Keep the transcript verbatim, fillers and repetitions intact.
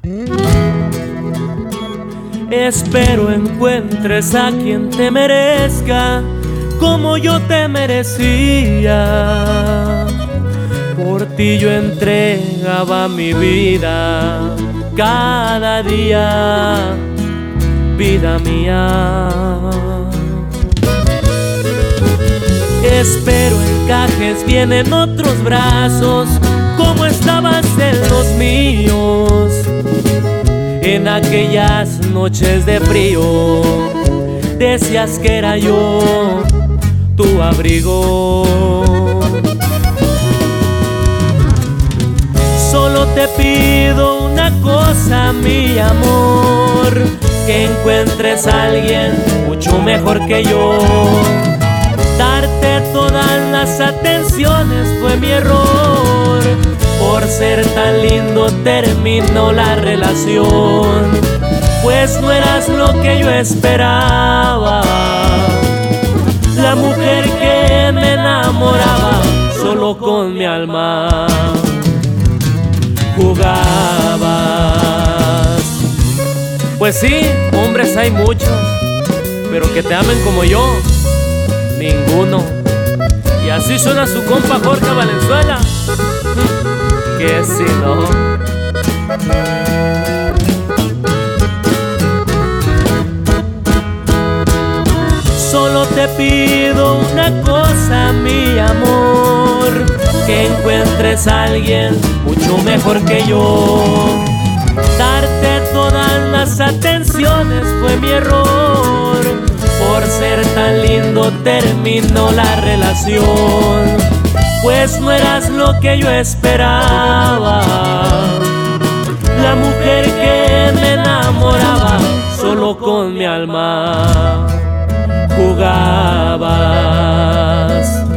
Espero encuentres a quien te merezca como yo te merecía. Por ti yo entregaba mi vida cada día, vida mía. Espero encajes bien en otros brazos como estabas en los míos. En aquellas noches de frío decías que era yo tu abrigo. Solo te pido una cosa, mi amor, que encuentres a alguien mucho mejor que yo. Darte todas las atenciones fue mi error. Por ser tan lindo terminó la relación, pues no eras lo que yo esperaba. La mujer que me enamoraba, solo con mi alma jugabas. Pues sí, hombres hay muchos, pero que te amen como yo, ninguno. Y así suena su compa Jorge Valenzuela, que si no. Solo te pido una cosa, mi amor, que encuentres a alguien mucho mejor que yo. Darte todas las atenciones fue mi error. Por ser tan lindo terminó la relación, pues no eras lo que yo esperaba. La mujer que me enamoraba, solo con mi alma jugabas.